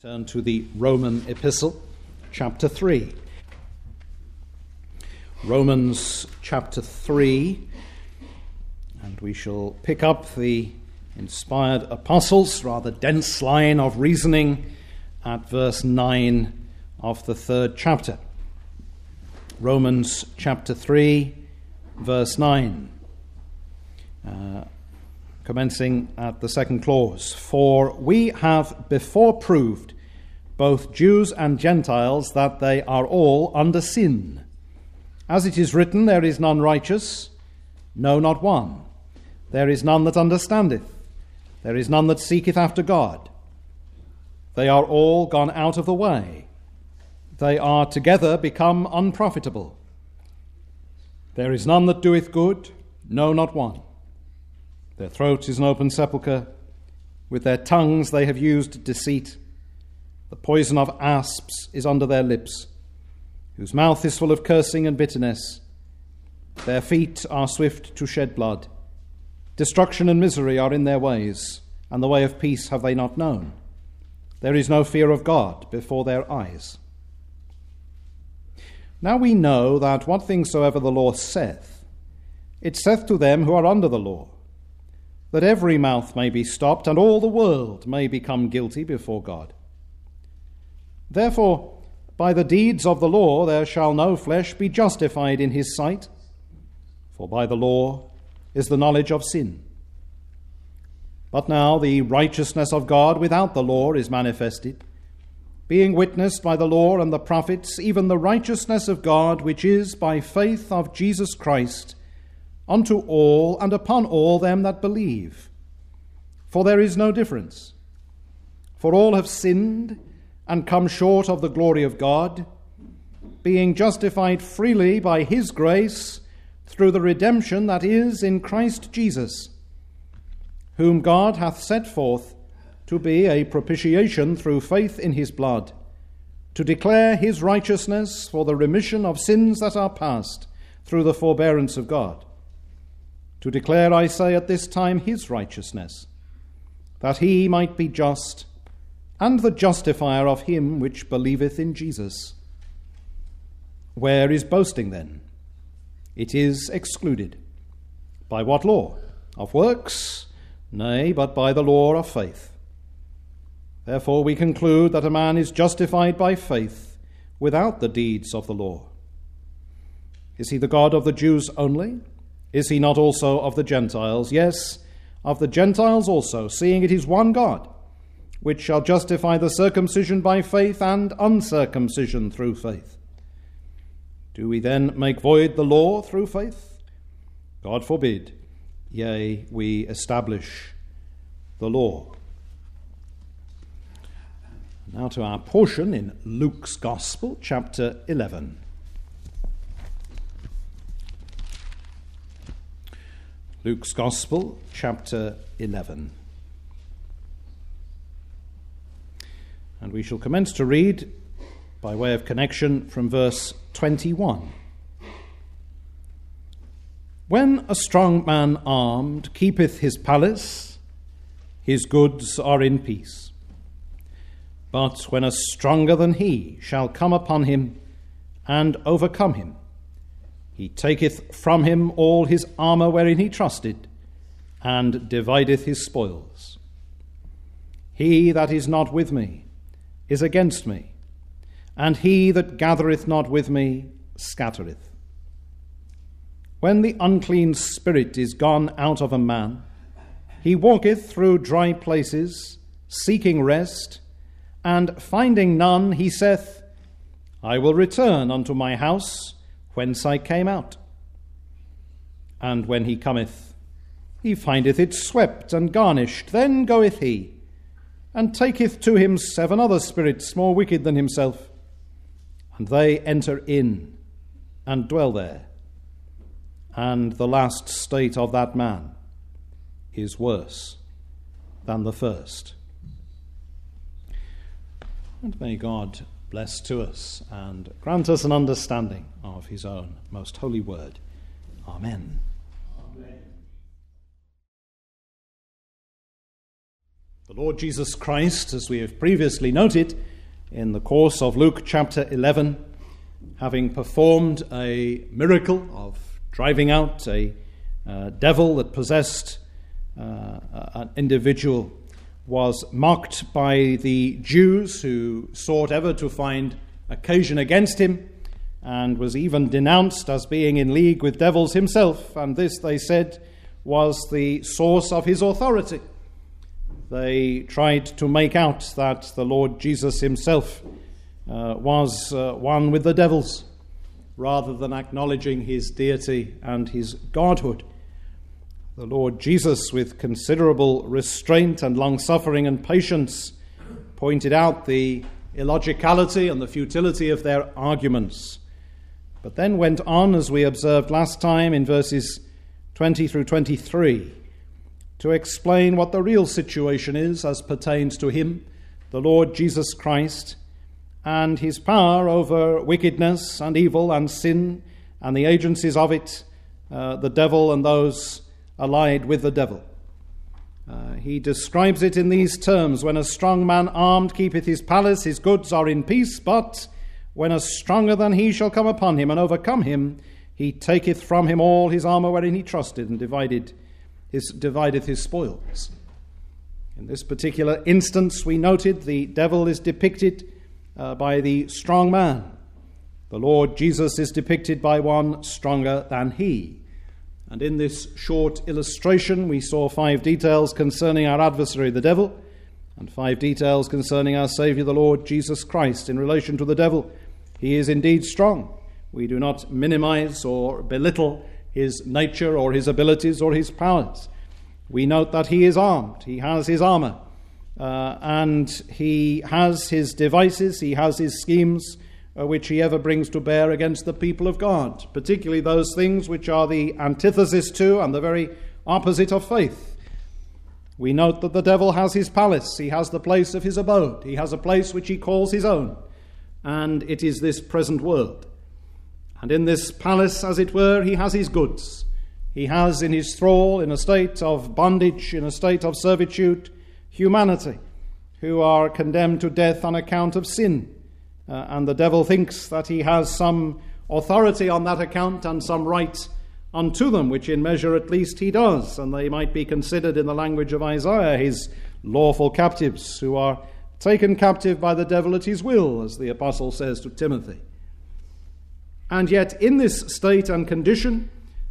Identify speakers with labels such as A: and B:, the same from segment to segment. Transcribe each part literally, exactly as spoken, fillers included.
A: Turn to the Roman epistle, chapter three. Romans chapter three, and we shall pick up the inspired apostles' rather dense line of reasoning at verse nine of the third chapter. Romans chapter three, verse nine. Uh, commencing at the second clause. For we have before proved, both Jews and Gentiles, that they are all under sin. As it is written, there is none righteous, no, not one. There is none that understandeth. There is none that seeketh after God. They are all gone out of the way. They are together become unprofitable. There is none that doeth good, no, not one. Their throat is an open sepulchre. With their tongues they have used deceit. The poison of asps is under their lips, whose mouth is full of cursing and bitterness. Their feet are swift to shed blood. Destruction and misery are in their ways, and the way of peace have they not known. There is no fear of God before their eyes. Now we know that what things soever the law saith, it saith to them who are under the law, that every mouth may be stopped, and all the world may become guilty before God. Therefore, by the deeds of the law there shall no flesh be justified in his sight, for by the law is the knowledge of sin. But now the righteousness of God without the law is manifested, being witnessed by the law and the prophets, even the righteousness of God, which is by faith of Jesus Christ, unto all and upon all them that believe. For there is no difference. For all have sinned and come short of the glory of God, being justified freely by his grace through the redemption that is in Christ Jesus, whom God hath set forth to be a propitiation through faith in his blood, to declare his righteousness for the remission of sins that are past through the forbearance of God. To declare, I say, at this time his righteousness, that he might be just, and the justifier of him which believeth in Jesus. Where is boasting then? It is excluded. By what law? Of works? Nay, but by the law of faith. Therefore we conclude that a man is justified by faith without the deeds of the law. Is he the God of the Jews only? Is he not also of the Gentiles? Yes, of the Gentiles also, seeing it is one God, which shall justify the circumcision by faith and uncircumcision through faith. Do we then make void the law through faith? God forbid. Yea, we establish the law. Now to our portion in Luke's Gospel, chapter eleven. Luke's Gospel, chapter eleven. And we shall commence to read, by way of connection, from verse twenty-one. When a strong man armed keepeth his palace, his goods are in peace. But when a stronger than he shall come upon him and overcome him, he taketh from him all his armour wherein he trusted, and divideth his spoils. He that is not with me is against me, and he that gathereth not with me scattereth. When the unclean spirit is gone out of a man, he walketh through dry places, seeking rest, and finding none, he saith, I will return unto my house, whence I came out. And when he cometh, he findeth it swept and garnished. Then goeth he, and taketh to him seven other spirits more wicked than himself, and they enter in and dwell there. And the last state of that man is worse than the first. And may God bless to us and grant us an understanding of his own most holy word. Amen.
B: Amen.
A: The Lord Jesus Christ, as we have previously noted in the course of Luke chapter eleven, having performed a miracle of driving out a uh, devil that possessed uh, an individual, was mocked by the Jews who sought ever to find occasion against him, and was even denounced as being in league with devils himself, and this, they said, was the source of his authority. They tried to make out that the Lord Jesus himself uh, was uh, one with the devils, rather than acknowledging his deity and his godhood. The Lord Jesus, with considerable restraint and long-suffering and patience, pointed out the illogicality and the futility of their arguments, but then went on, as we observed last time in verses twenty through twenty-three, to explain what the real situation is as pertains to him, the Lord Jesus Christ, and his power over wickedness and evil and sin and the agencies of it, uh, the devil and those allied with the devil. Uh, he describes it in these terms: when a strong man armed keepeth his palace, his goods are in peace, but when a stronger than he shall come upon him and overcome him, he taketh from him all his armour wherein he trusted, and divided his, divideth his spoils. In this particular instance, we noted the devil is depicted uh, by the strong man. The Lord Jesus is depicted by one stronger than he. And in this short illustration, we saw five details concerning our adversary, the devil, and five details concerning our Saviour, the Lord Jesus Christ. In relation to the devil, he is indeed strong. We do not minimize or belittle his nature or his abilities or his powers. We note that he is armed. He has his armor, uh, and he has his devices, he has his schemes, uh, which he ever brings to bear against the people of God, particularly those things which are the antithesis to and the very opposite of faith. We note that the devil has his palace, he has the place of his abode, he has a place which he calls his own, and it is this present world. And in this palace, as it were, he has his goods. He has in his thrall, in a state of bondage, in a state of servitude, humanity, who are condemned to death on account of sin. Uh, and the devil thinks that he has some authority on that account and some right unto them, which in measure at least he does. And they might be considered, in the language of Isaiah, his lawful captives, who are taken captive by the devil at his will, as the apostle says to Timothy. And yet in this state and condition,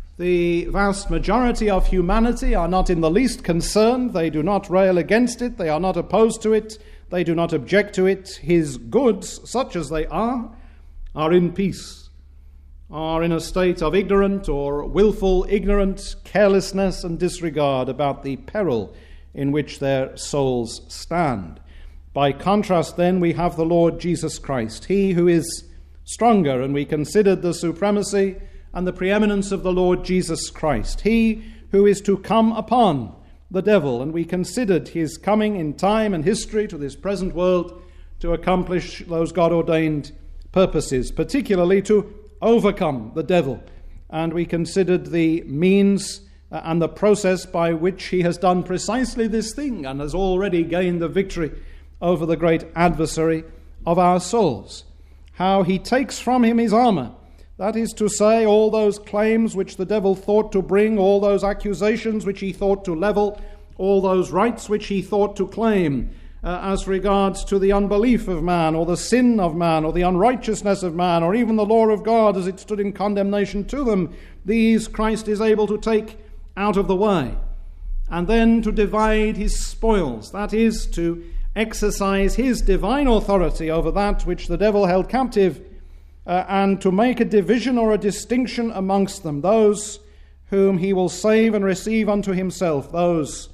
A: the vast majority of humanity are not in the least concerned. They do not rail against it. They are not opposed to it. They do not object to it. His goods, such as they are, are in peace, are in a state of ignorant or willful ignorant carelessness and disregard about the peril in which their souls stand. By contrast, then, we have the Lord Jesus Christ, he who is stronger, and we considered the supremacy and the preeminence of the Lord Jesus Christ, he who is to come upon the devil, and we considered his coming in time and history to this present world to accomplish those God-ordained purposes, particularly to overcome the devil, and we considered the means and the process by which he has done precisely this thing and has already gained the victory over the great adversary of our souls. How he takes from him his armor, that is to say, all those claims which the devil thought to bring, all those accusations which he thought to level, all those rights which he thought to claim uh, as regards to the unbelief of man, or the sin of man, or the unrighteousness of man, or even the law of God as it stood in condemnation to them. These Christ is able to take out of the way, and then to divide his spoils, that is, to exercise his divine authority over that which the devil held captive, uh, and to make a division or a distinction amongst them, those whom he will save and receive unto himself, those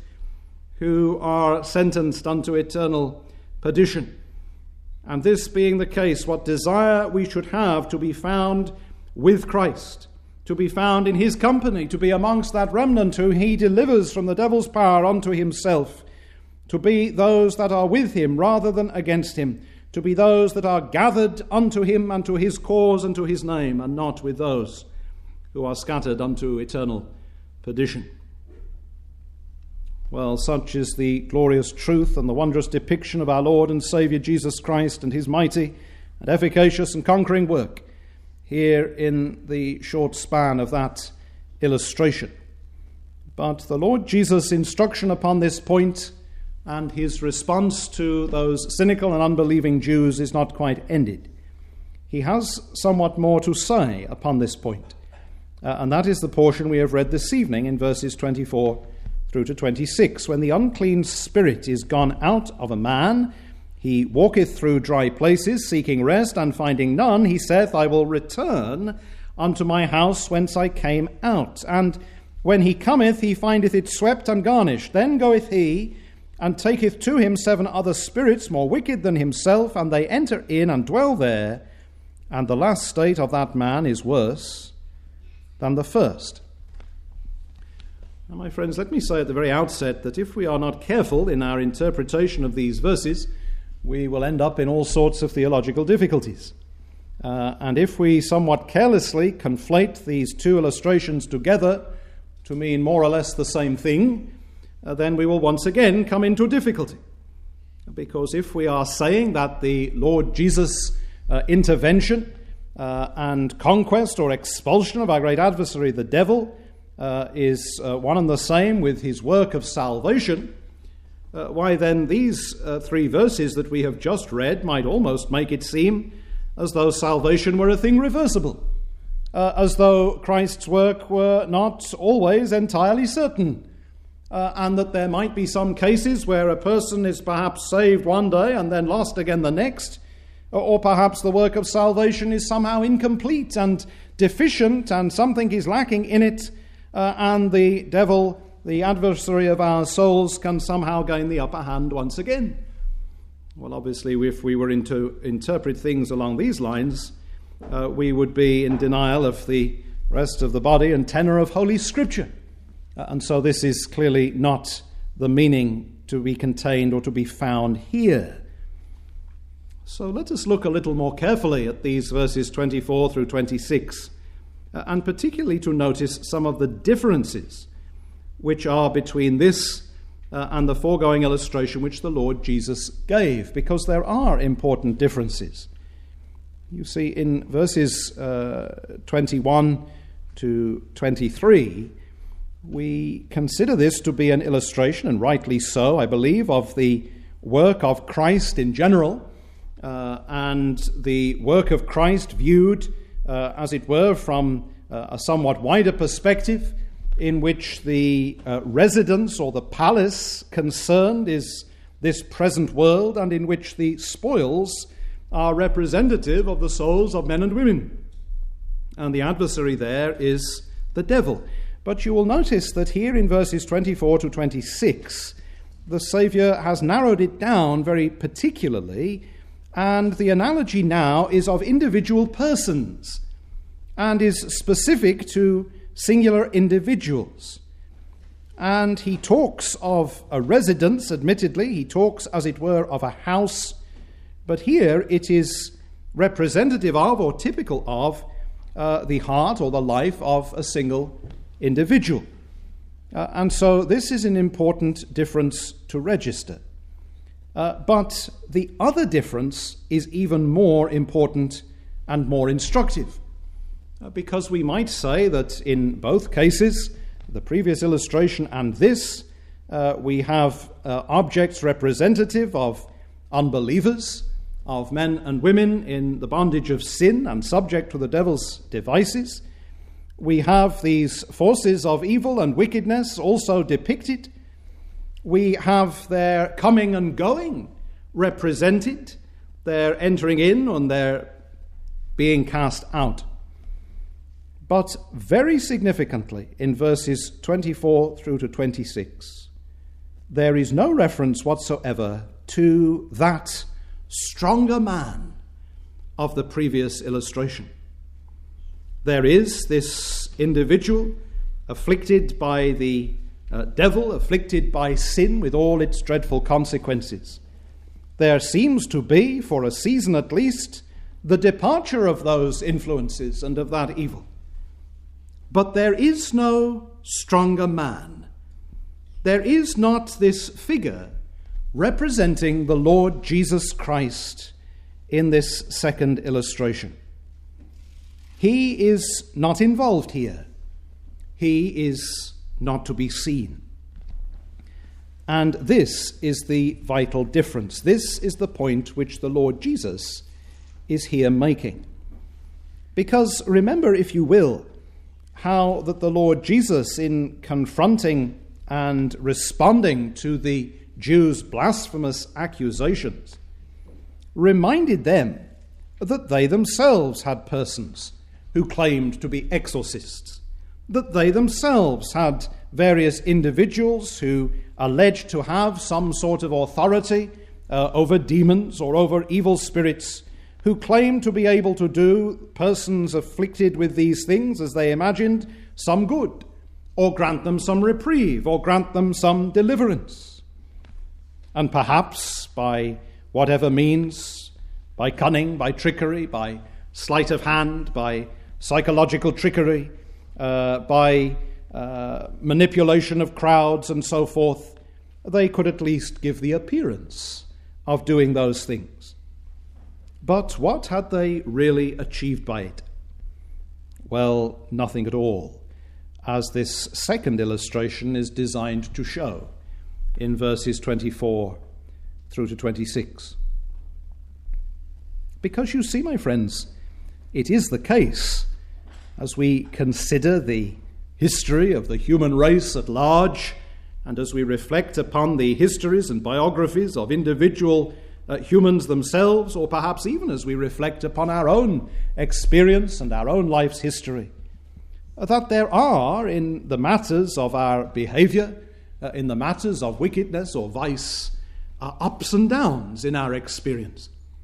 A: who are sentenced unto eternal perdition. And this being the case, what desire we should have to be found with Christ, to be found in his company, to be amongst that remnant whom he delivers from the devil's power unto himself, to be those that are with him rather than against him, to be those that are gathered unto him and to his cause and to his name, and not with those who are scattered unto eternal perdition. Well, such is the glorious truth and the wondrous depiction of our Lord and Saviour Jesus Christ and his mighty and efficacious and conquering work here in the short span of that illustration. But the Lord Jesus' instruction upon this point and his response to those cynical and unbelieving Jews is not quite ended. He has somewhat more to say upon this point, uh, and that is the portion we have read this evening in verses twenty-four through to twenty-six. When the unclean spirit is gone out of a man, he walketh through dry places, seeking rest, and finding none, he saith, I will return unto my house whence I came out. And when he cometh, he findeth it swept and garnished. Then goeth he, and taketh to him seven other spirits more wicked than himself, and they enter in and dwell there. And the last state of that man is worse than the first. Now, my friends, let me say at the very outset that if we are not careful in our interpretation of these verses, we will end up in all sorts of theological difficulties. Uh, and if we somewhat carelessly conflate these two illustrations together to mean more or less the same thing, uh, then we will once again come into difficulty. Because if we are saying that the Lord Jesus' uh, intervention uh, and conquest or expulsion of our great adversary, the devil, uh, is uh, one and the same with his work of salvation, uh, why then these uh, three verses that we have just read might almost make it seem as though salvation were a thing reversible, uh, as though Christ's work were not always entirely certain, uh, and that there might be some cases where a person is perhaps saved one day and then lost again the next, or, or perhaps the work of salvation is somehow incomplete and deficient and something is lacking in it, uh, and the devil, the adversary of our souls, can somehow gain the upper hand once again. Well, obviously, if we were to interpret things along these lines, uh, we would be in denial of the rest of the body and tenor of Holy Scripture. Uh, and so this is clearly not the meaning to be contained or to be found here. So let us look a little more carefully at these verses twenty-four through twenty-six, uh, and particularly to notice some of the differences which are between this Uh, and the foregoing illustration which the Lord Jesus gave, because there are important differences. You see, in verses uh, twenty-one to twenty-three, we consider this to be an illustration, and rightly so, I believe, of the work of Christ in general, uh, and the work of Christ viewed, uh, as it were, from uh, a somewhat wider perspective, in which the uh, residence or the palace concerned is this present world, and in which the spoils are representative of the souls of men and women. And the adversary there is the devil. But you will notice that here in verses twenty-four to twenty-six, the Saviour has narrowed it down very particularly, and the analogy now is of individual persons, and is specific to singular individuals. And he talks of a residence, admittedly, he talks, as it were, of a house, but here it is representative of, or typical of, uh, the heart or the life of a single individual. Uh, and so this is an important difference to register. Uh, but the other difference is even more important and more instructive. Because we might say that in both cases, the previous illustration and this, uh, we have uh, objects representative of unbelievers, of men and women in the bondage of sin and subject to the devil's devices. We have these forces of evil and wickedness also depicted. We have their coming and going represented, their entering in and their being cast out. But very significantly, in verses twenty-four through to twenty-six, there is no reference whatsoever to that stronger man of the previous illustration. There is this individual afflicted by the uh, devil, afflicted by sin with all its dreadful consequences. There seems to be, for a season at least, the departure of those influences and of that evil. But there is no stronger man. there is not this figure representing the Lord Jesus Christ in this second illustration. He is not involved here. He is not to be seen. And this is the vital difference. This is the point which the Lord Jesus is here making. Because remember, if you will, how that the Lord Jesus, in confronting and responding to the Jews' blasphemous accusations, reminded them that they themselves had persons who claimed to be exorcists, that they themselves had various individuals who alleged to have some sort of authority uh, over demons or over evil spirits, who claimed to be able to do persons afflicted with these things, as they imagined, some good, or grant them some reprieve, or grant them some deliverance. And perhaps by whatever means, by cunning, by trickery, by sleight of hand, by psychological trickery, uh, by uh, manipulation of crowds and so forth, they could at least give the appearance of doing those things. But what had they really achieved by it? Well, nothing at all, as this second illustration is designed to show in verses twenty-four through to twenty-six. Because you see, my friends, it is the case, as we consider the history of the human race at large, and as we reflect upon the histories and biographies of individual uh, humans themselves, or perhaps even as we reflect upon our own experience and our own life's history, that there are, in the matters of our behavior, uh, in the matters of wickedness or vice, uh, ups and downs in our experience.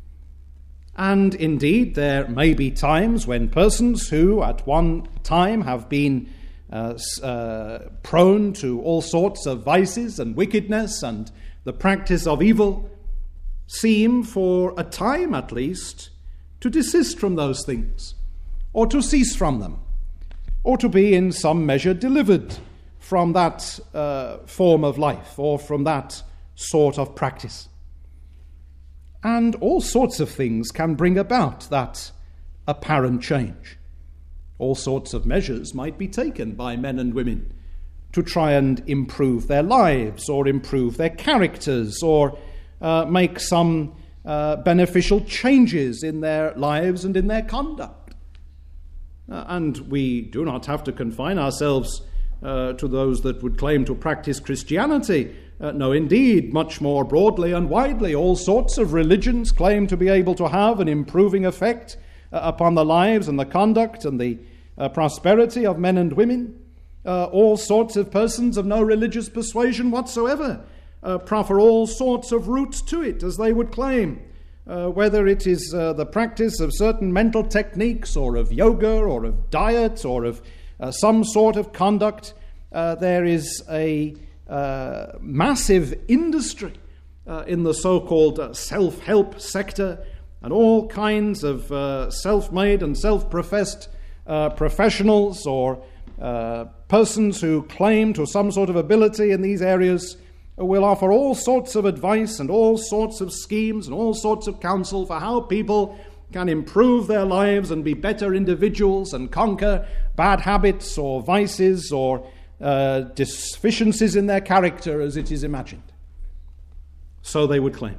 A: And indeed, there may be times when persons who at one time have been uh, uh, prone to all sorts of vices and wickedness and the practice of evil seem, for a time at least, to desist from those things, or to cease from them, or to be in some measure delivered from that uh, form of life, or from that sort of practice. And all sorts of things can bring about that apparent change. All sorts of measures might be taken by men and women to try and improve their lives, or improve their characters, or uh, make some uh, beneficial changes in their lives and in their conduct. Uh, and we do not have to confine ourselves uh, to those that would claim to practice Christianity. Uh, no, indeed, much more broadly and widely, all sorts of religions claim to be able to have an improving effect uh, upon the lives and the conduct and the uh, prosperity of men and women. Uh, all sorts of persons of no religious persuasion whatsoever uh, proffer all sorts of routes to it, as they would claim, uh, whether it is uh, the practice of certain mental techniques, or of yoga, or of diet, or of uh, some sort of conduct. Uh, there is a Uh, massive industry uh, in the so-called uh, self-help sector, and all kinds of uh, self-made and self-professed uh, professionals or uh, persons who claim to some sort of ability in these areas will offer all sorts of advice and all sorts of schemes and all sorts of counsel for how people can improve their lives and be better individuals and conquer bad habits or vices or Uh, deficiencies in their character, as it is imagined. So they would claim.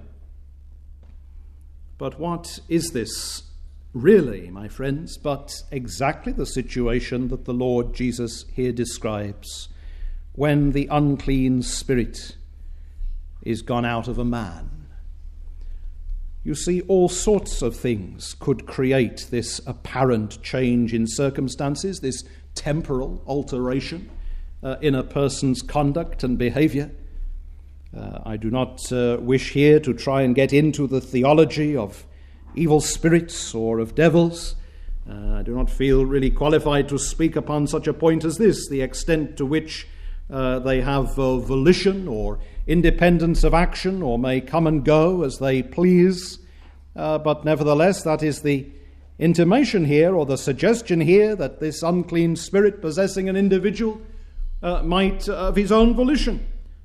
A: But what is this really, my friends, but exactly the situation that the Lord Jesus here describes when the unclean spirit is gone out of a man? You see, all sorts of things could create this apparent change in circumstances, this temporal alteration Uh, in a person's conduct and behavior. Uh, I do not uh, wish here to try and get into the theology of evil spirits or of devils. Uh, I do not feel really qualified to speak upon such a point as this, the extent to which uh, they have uh, volition or independence of action, or may come and go as they please. Uh, but nevertheless, that is the intimation here, or the suggestion here, that this unclean spirit possessing an individual Uh, might, uh, of his own volition,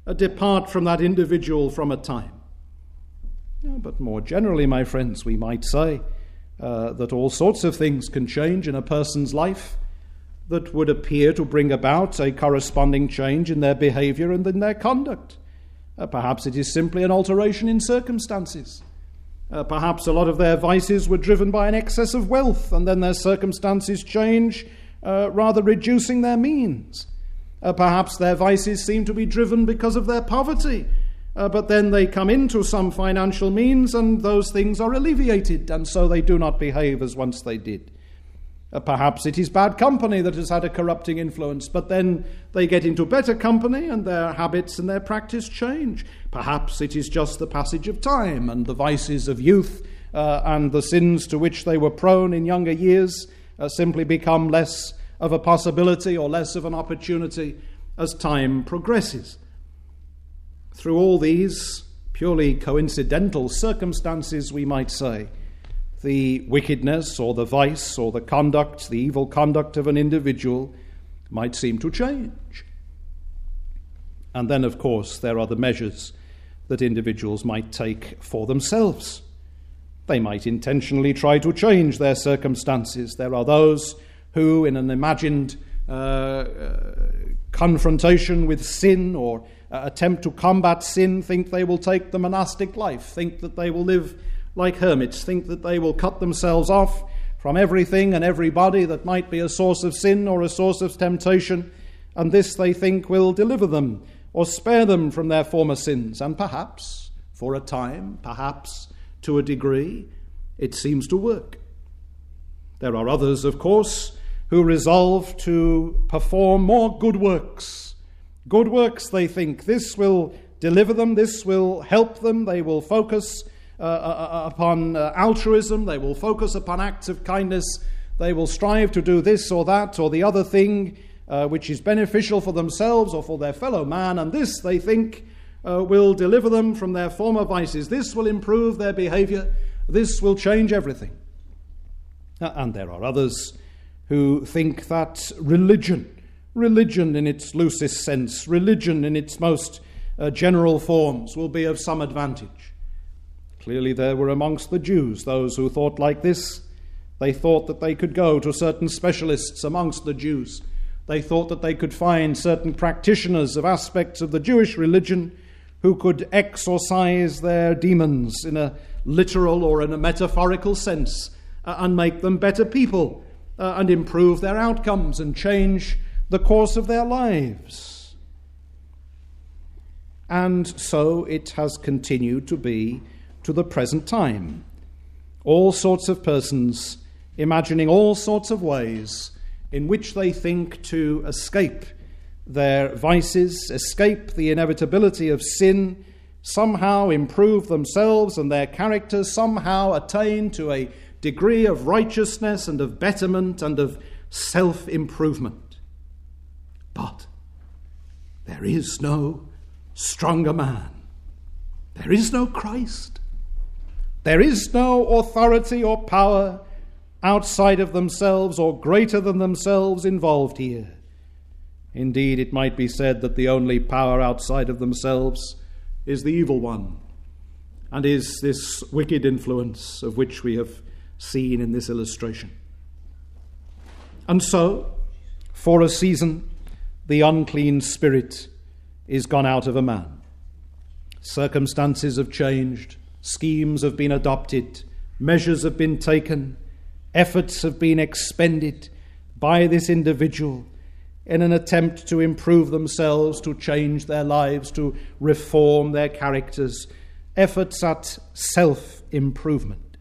A: uh, depart from that individual from a time. Yeah, but more generally, my friends, we might say uh, that all sorts of things can change in a person's life that would appear to bring about a corresponding change in their behavior and in their conduct. Uh, perhaps it is simply an alteration in circumstances. Uh, perhaps a lot of their vices were driven by an excess of wealth, and then their circumstances change, uh, rather reducing their means. Uh, perhaps their vices seem to be driven because of their poverty, uh, but then they come into some financial means and those things are alleviated, and so they do not behave as once they did. Uh, perhaps it is bad company that has had a corrupting influence, but then they get into better company and their habits and their practice change. Perhaps it is just the passage of time and the vices of youth uh, and the sins to which they were prone in younger years uh, simply become less of a possibility or less of an opportunity as time progresses. Through all these purely coincidental circumstances, we might say, the wickedness or the vice or the conduct, the evil conduct of an individual might seem to change. And then, of course, there are the measures that individuals might take for themselves. They might intentionally try to change their circumstances. There are those who, in an imagined uh, uh, confrontation with sin or uh, attempt to combat sin, think they will take the monastic life, think that they will live like hermits, think that they will cut themselves off from everything and everybody that might be a source of sin or a source of temptation, and this they think will deliver them or spare them from their former sins. And perhaps, for a time, perhaps to a degree, it seems to work. There are others, of course, who resolve to perform more good works. Good works, they think, this will deliver them, this will help them, they will focus Uh, uh, upon uh, altruism, they will focus upon acts of kindness, they will strive to do this or that or the other thing uh, which is beneficial for themselves or for their fellow man, and this, they think, uh, will deliver them from their former vices. This will improve their behavior, this will change everything. Uh, and there are others who think that religion, religion in its loosest sense, religion in its most uh, general forms will be of some advantage. Clearly there were amongst the Jews those who thought like this. They thought that they could go to certain specialists amongst the Jews. They thought that they could find certain practitioners of aspects of the Jewish religion who could exorcise their demons in a literal or in a metaphorical sense uh, and make them better people uh, and improve their outcomes and change the course of their lives. And so it has continued to be to the present time. All sorts of persons imagining all sorts of ways in which they think to escape their vices, escape the inevitability of sin, somehow improve themselves and their characters, somehow attain to a degree of righteousness and of betterment and of self-improvement. But there is no stronger man. There is no Christ. There is no authority or power outside of themselves or greater than themselves involved here. Indeed, it might be said that the only power outside of themselves is the evil one, and is this wicked influence of which we have seen in this illustration. And so, for a season, the unclean spirit is gone out of a man. Circumstances have changed. Schemes have been adopted, measures have been taken, efforts have been expended by this individual in an attempt to improve themselves, to change their lives, to reform their characters, efforts at self-improvement.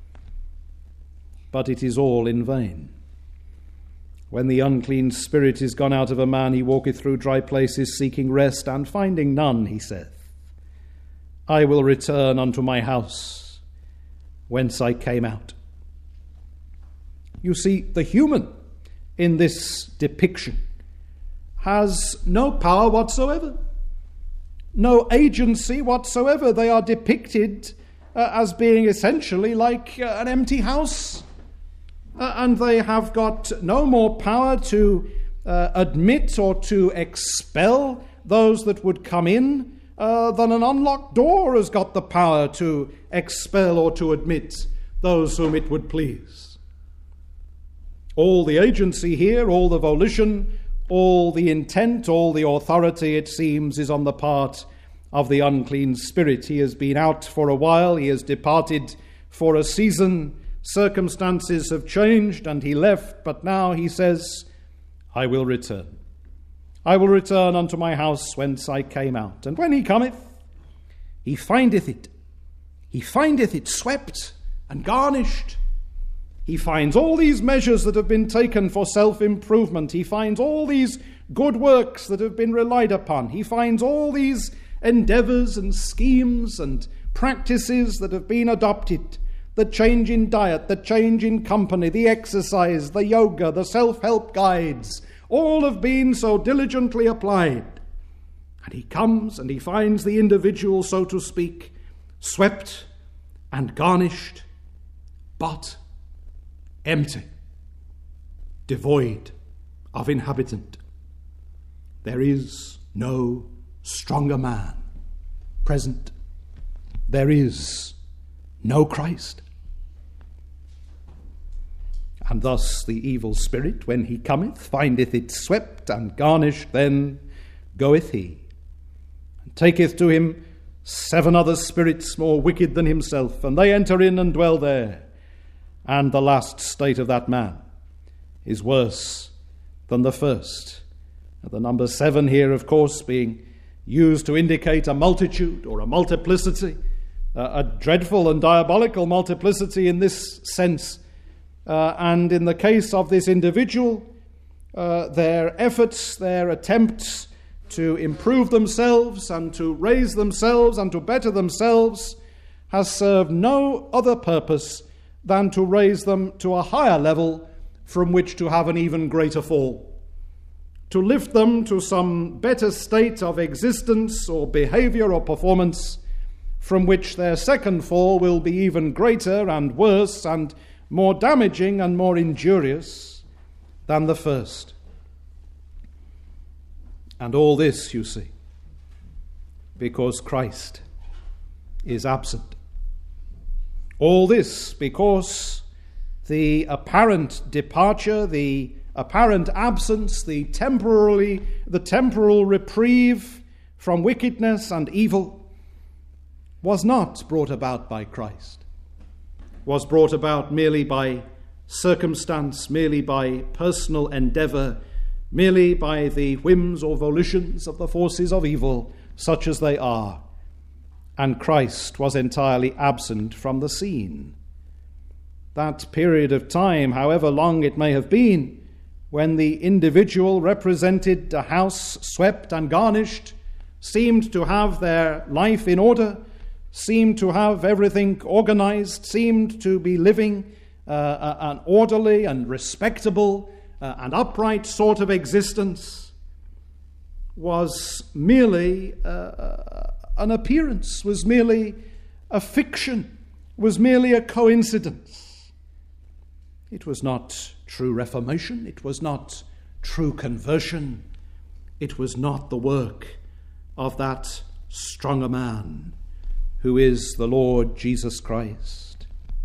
A: But it is all in vain. When the unclean spirit is gone out of a man, he walketh through dry places, seeking rest, and finding none, he saith, I will return unto my house, whence I came out. You see, the human in this depiction has no power whatsoever, no agency whatsoever. They are depicted uh, as being essentially like uh, an empty house, uh, and they have got no more power to uh, admit or to expel those that would come in uh, than an unlocked door has got the power to expel or to admit those whom it would please. All the agency here, all the volition, all the intent, all the authority, it seems, is on the part of the unclean spirit. He has been out for a while, he has departed for a season, circumstances have changed and he left, but now he says, I will return. I will return unto my house whence I came out. And when he cometh, he findeth it. He findeth it swept and garnished. He finds all these measures that have been taken for self-improvement. He finds all these good works that have been relied upon. He finds all these endeavors and schemes and practices that have been adopted. The change in diet, the change in company, the exercise, the yoga, the self-help guides, all have been so diligently applied. And he comes and he finds the individual, so to speak, swept and garnished, but empty, devoid of inhabitant. There is no stronger man present. There is no Christ. And thus the evil spirit, when he cometh, findeth it swept and garnished, then goeth he, and taketh to him seven other spirits more wicked than himself, and they enter in and dwell there. And the last state of that man is worse than the first. And the number seven here, of course, being used to indicate a multitude or a multiplicity, uh, a dreadful and diabolical multiplicity in this sense. Uh, and in the case of this individual, uh, their efforts, their attempts to improve themselves and to raise themselves and to better themselves has served no other purpose than to raise them to a higher level from which to have an even greater fall, to lift them to some better state of existence or behavior or performance from which their second fall will be even greater and worse and more damaging and more injurious than the first. And all this, you see, because Christ is absent. All this because the apparent departure, the apparent absence, the temporarily, the temporal reprieve from wickedness and evil was not brought about by Christ, was brought about merely by circumstance, merely by personal endeavor, merely by the whims or volitions of the forces of evil, such as they are. And Christ was entirely absent from the scene. That period of time, however long it may have been, when the individual represented a house swept and garnished, seemed to have their life in order, seemed to have everything organized, seemed to be living uh, an orderly and respectable uh, and upright sort of existence, was merely uh, an appearance, was merely a fiction, was merely a coincidence. It was not true reformation, it was not true conversion, it was not the work of that stronger man who is the Lord Jesus Christ.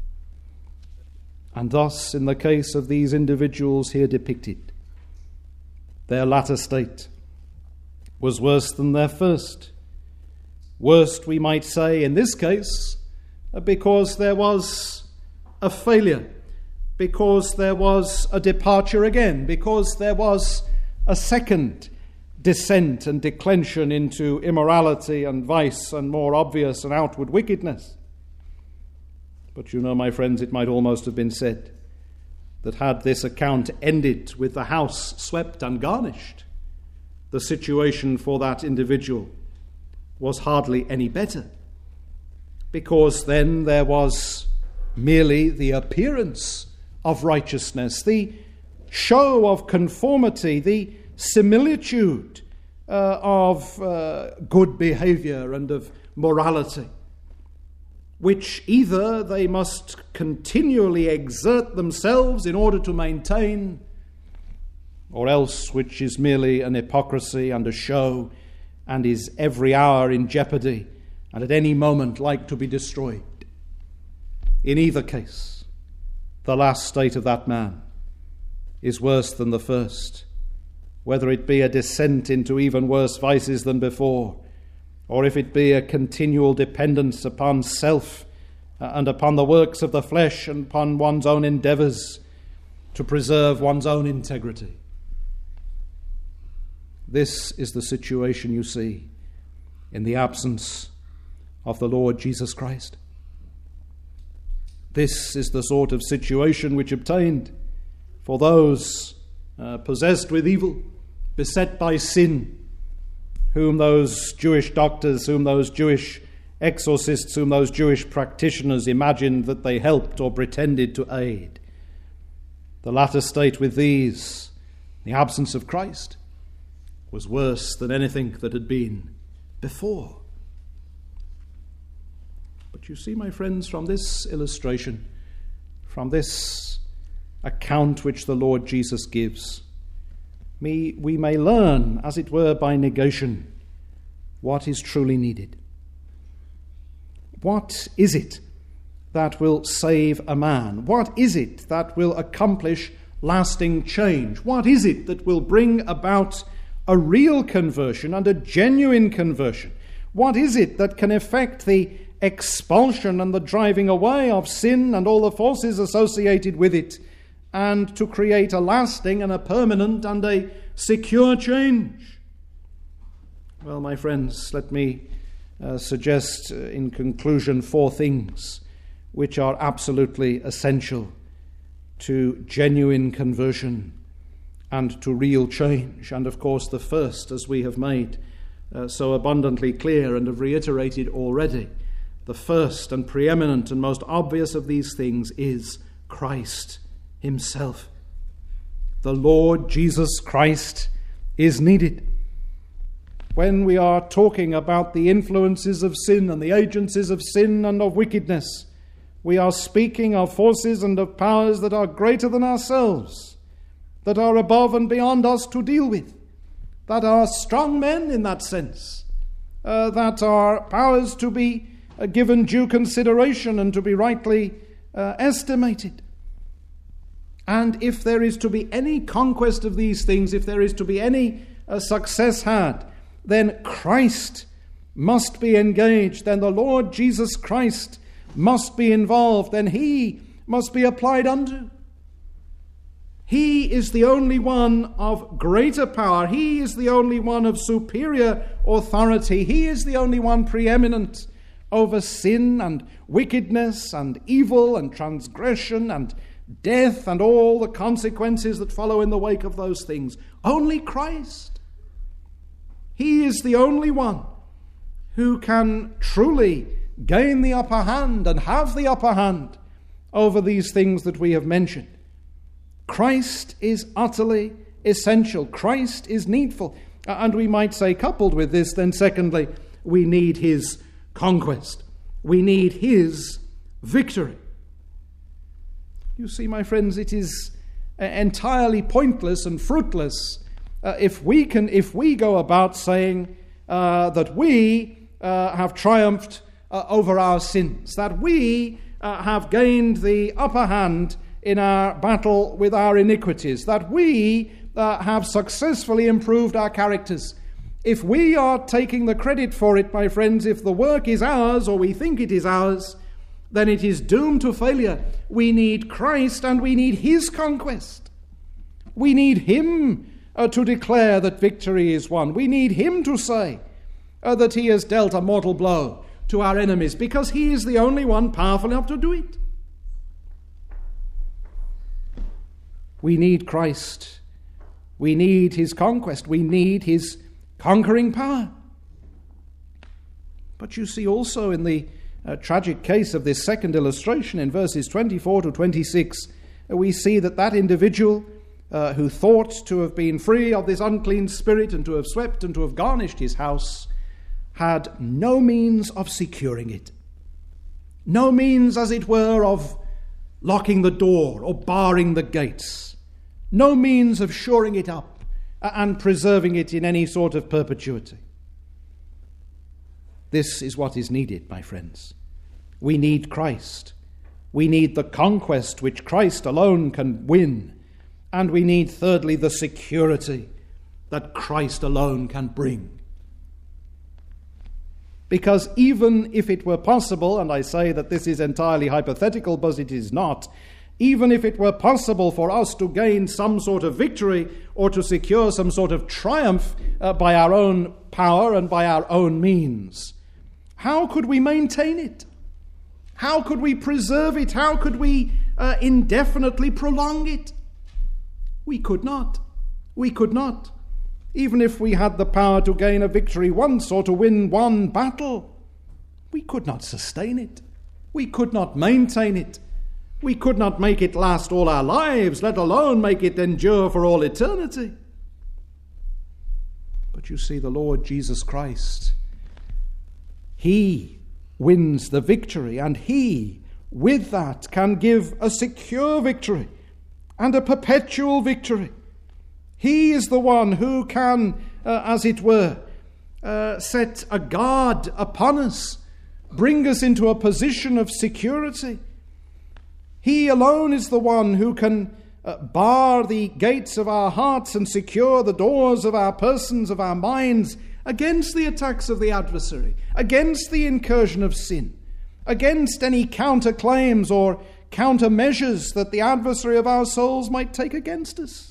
A: And thus, in the case of these individuals here depicted, their latter state was worse than their first. Worst, we might say, in this case, because there was a failure, because there was a departure again, because there was a second descent and declension into immorality and vice and more obvious and outward wickedness. But you know, my friends, it might almost have been said that had this account ended with the house swept and garnished, the situation for that individual was hardly any better, because then there was merely the appearance of righteousness, the show of conformity, the similitude uh, of uh, good behavior and of morality, which either they must continually exert themselves in order to maintain, or else which is merely an hypocrisy and a show and is every hour in jeopardy and at any moment like to be destroyed. In either case, the last state of that man is worse than the first, whether it be a descent into even worse vices than before, or if it be a continual dependence upon self and upon the works of the flesh and upon one's own endeavours to preserve one's own integrity. This is the situation you see in the absence of the Lord Jesus Christ. This is the sort of situation which obtained for those uh, possessed with evil, beset by sin, whom those Jewish doctors, whom those Jewish exorcists, whom those Jewish practitioners imagined that they helped or pretended to aid. The latter state with these, the absence of Christ, was worse than anything that had been before. But you see, my friends, from this illustration, from this account which the Lord Jesus gives, we, we may learn, as it were by negation, what is truly needed. What is it that will save a man? What is it that will accomplish lasting change? What is it that will bring about a real conversion and a genuine conversion? What is it that can effect the expulsion and the driving away of sin and all the forces associated with it, and to create a lasting and a permanent and a secure change? Well, my friends, let me uh, suggest uh, in conclusion four things which are absolutely essential to genuine conversion and to real change. And of course, the first, as we have made uh, so abundantly clear and have reiterated already, the first and preeminent and most obvious of these things is Christ himself. The Lord Jesus Christ is needed. When we are talking about the influences of sin and the agencies of sin and of wickedness, we are speaking of forces and of powers that are greater than ourselves, that are above and beyond us to deal with, that are strong men in that sense, uh, that are powers to be uh, given due consideration and to be rightly uh, estimated. And if there is to be any conquest of these things, if there is to be any uh, success had, then Christ must be engaged, then the Lord Jesus Christ must be involved, then he must be applied unto. He is the only one of greater power. He is the only one of superior authority. He is the only one preeminent over sin and wickedness and evil and transgression and death and all the consequences that follow in the wake of those things. Only Christ. He is the only one who can truly gain the upper hand and have the upper hand over these things that we have mentioned. Christ is utterly essential. Christ is needful. And we might say, coupled with this, then secondly, we need his conquest. We need his victory. You see, my friends, it is entirely pointless and fruitless uh, if we can, if we go about saying uh, that we uh, have triumphed uh, over our sins, that we uh, have gained the upper hand in our battle with our iniquities, that we uh, have successfully improved our characters. If we are taking the credit for it, my friends, if the work is ours or we think it is ours, then it is doomed to failure. We need Christ and we need his conquest. We need him uh, to declare that victory is won. We need him to say uh, that he has dealt a mortal blow to our enemies, because he is the only one powerful enough to do it. We need Christ. We need his conquest. We need his conquering power. But you see also in the uh, tragic case of this second illustration in verses twenty-four to twenty-six, uh, we see that that individual uh, who thought to have been free of this unclean spirit and to have swept and to have garnished his house had no means of securing it. No means, as it were, of locking the door or barring the gates. No means of shoring it up and preserving it in any sort of perpetuity. This is what is needed, my friends. We need Christ. We need the conquest which Christ alone can win. And we need, thirdly, the security that Christ alone can bring. Because even if it were possible, and I say that this is entirely hypothetical, but it is not, even if it were possible for us to gain some sort of victory or to secure some sort of triumph uh, by our own power and by our own means, how could we maintain it? How could we preserve it? How could we uh, indefinitely prolong it? We could not. We could not. Even if we had the power to gain a victory once or to win one battle, we could not sustain it. We could not maintain it. We could not make it last all our lives, let alone make it endure for all eternity. But you see, the Lord Jesus Christ, he wins the victory, and he, with that, can give a secure victory and a perpetual victory. He is the one who can, uh, as it were, uh, set a guard upon us, bring us into a position of security. He alone is the one who can uh, bar the gates of our hearts and secure the doors of our persons, of our minds, against the attacks of the adversary, against the incursion of sin, against any counterclaims or countermeasures that the adversary of our souls might take against us.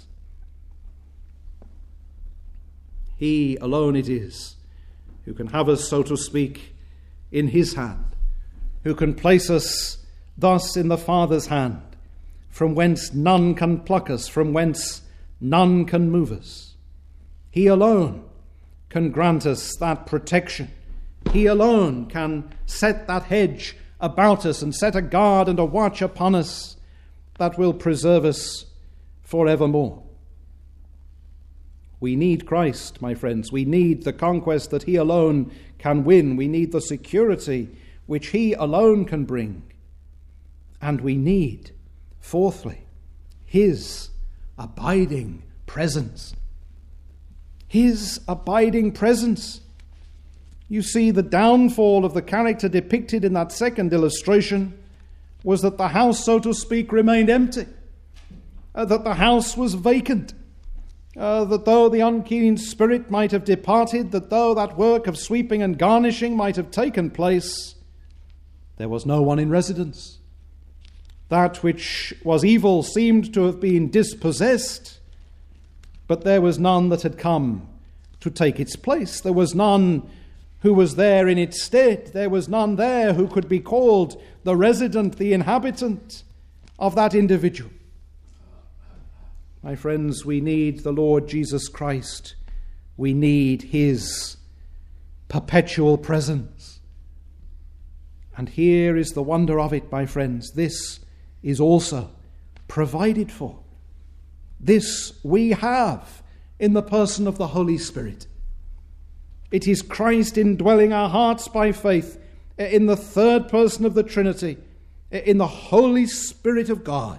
A: He alone it is who can have us, so to speak, in his hand, who can place us thus in the Father's hand, from whence none can pluck us, from whence none can move us. He alone can grant us that protection. He alone can set that hedge about us and set a guard and a watch upon us that will preserve us forevermore. We need Christ, my friends. We need the conquest that he alone can win. We need the security which he alone can bring. And we need, fourthly, his abiding presence. His abiding presence. You see, the downfall of the character depicted in that second illustration was that the house, so to speak, remained empty, uh, that the house was vacant, uh, that though the unclean spirit might have departed, that though that work of sweeping and garnishing might have taken place, there was no one in residence. That which was evil seemed to have been dispossessed, but there was none that had come to take its place. There was none who was there in its stead. There was none there who could be called the resident, the inhabitant of that individual. My friends, we need the Lord Jesus Christ. We need his perpetual presence. And here is the wonder of it, my friends. This is also provided for. This we have in the person of the Holy Spirit. It is Christ indwelling our hearts by faith in the third person of the Trinity, in the Holy Spirit of God.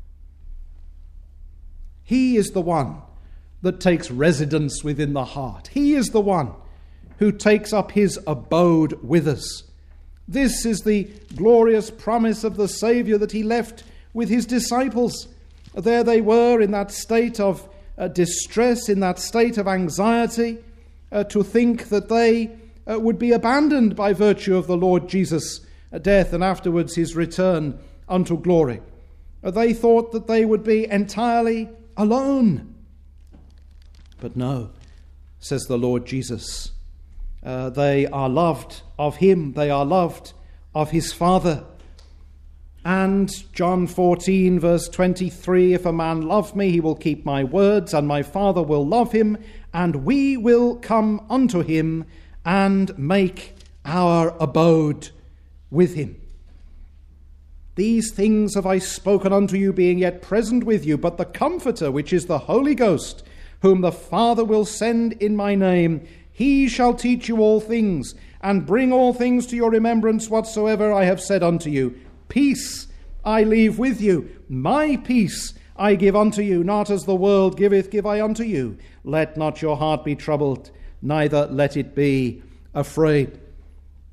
A: He is the one that takes residence within the heart. He is the one who takes up his abode with us. This is the glorious promise of the Saviour that he left with his disciples. There they were in that state of uh, distress, in that state of anxiety, uh, to think that they uh, would be abandoned by virtue of the Lord Jesus' death and afterwards his return unto glory. Uh, they thought that they would be entirely alone. But no, says the Lord Jesus, uh, they are loved of him, they are loved of his Father. And John fourteen, verse twenty-three, if a man love me, he will keep my words, and my Father will love him, and we will come unto him and make our abode with him. These things have I spoken unto you, being yet present with you, but the Comforter, which is the Holy Ghost, whom the Father will send in my name, he shall teach you all things, and bring all things to your remembrance whatsoever I have said unto you. Peace I leave with you, my peace I give unto you, not as the world giveth give I unto you. Let not your heart be troubled, neither let it be afraid.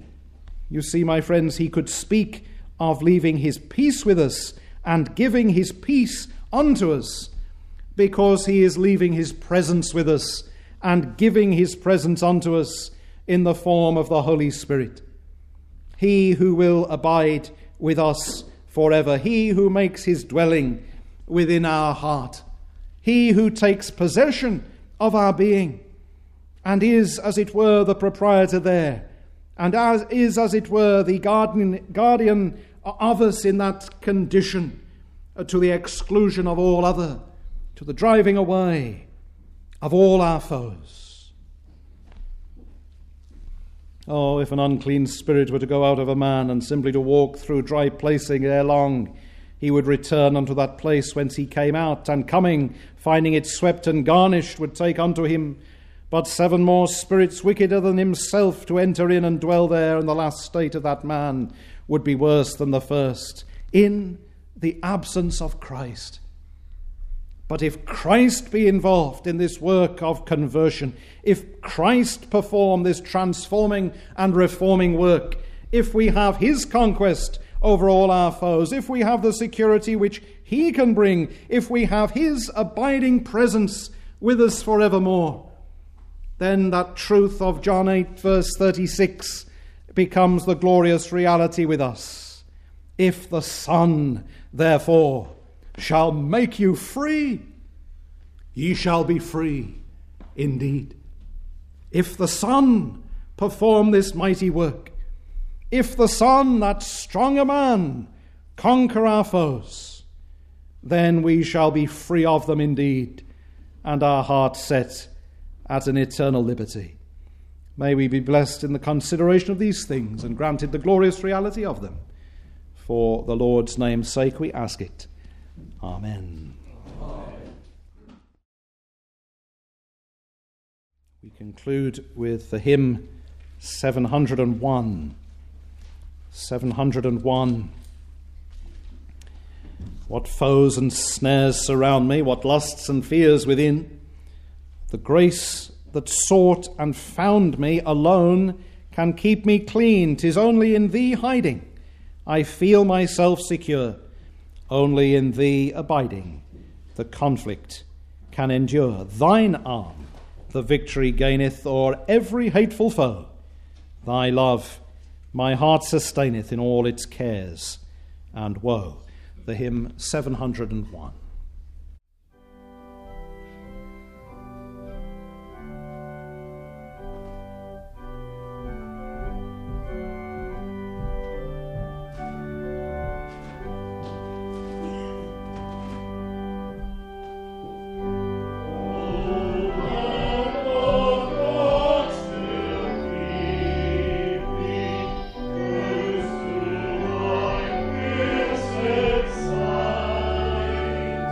A: You see, my friends, he could speak of leaving his peace with us and giving his peace unto us, because he is leaving his presence with us and giving his presence unto us in the form of the Holy Spirit. He who will abide with us forever, he who makes his dwelling within our heart, he who takes possession of our being and is, as it were, the proprietor there, and as is, as it were, the guardian, guardian of us in that condition, uh, to the exclusion of all other, to the driving away of all our foes. Oh, if an unclean spirit were to go out of a man and simply to walk through dry placing ere long, he would return unto that place whence he came out, and coming, finding it swept and garnished, would take unto him but seven more spirits wickeder than himself to enter in and dwell there, and the last state of that man would be worse than the first, in the absence of Christ. But if Christ be involved in this work of conversion, if Christ perform this transforming and reforming work, if we have his conquest over all our foes, if we have the security which he can bring, if we have his abiding presence with us forevermore, then that truth of John eight verse thirty-six becomes the glorious reality with us. If the Son, therefore, shall make you free, ye shall be free indeed. If the Son perform this mighty work, if the Son, that stronger man, conquer our foes, then we shall be free of them indeed, and our hearts set at an eternal liberty. May we be blessed in the consideration of these things and granted the glorious reality of them. For the Lord's name's sake we ask it. Amen. Amen. We conclude with the hymn seven hundred and one. seven hundred and one. What foes and snares surround me, what lusts and fears within. The grace that sought and found me alone can keep me clean. 'Tis only in thee hiding I feel myself secure. Only in thee abiding the conflict can endure. Thine arm the victory gaineth o'er every hateful foe. Thy love my heart sustaineth in all its cares and woe. The hymn seven hundred and one.
B: Side.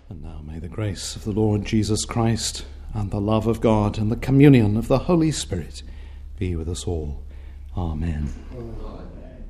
A: And now may the grace of the Lord Jesus Christ and the love of God and the communion of the Holy Spirit be with us all. Amen. Amen.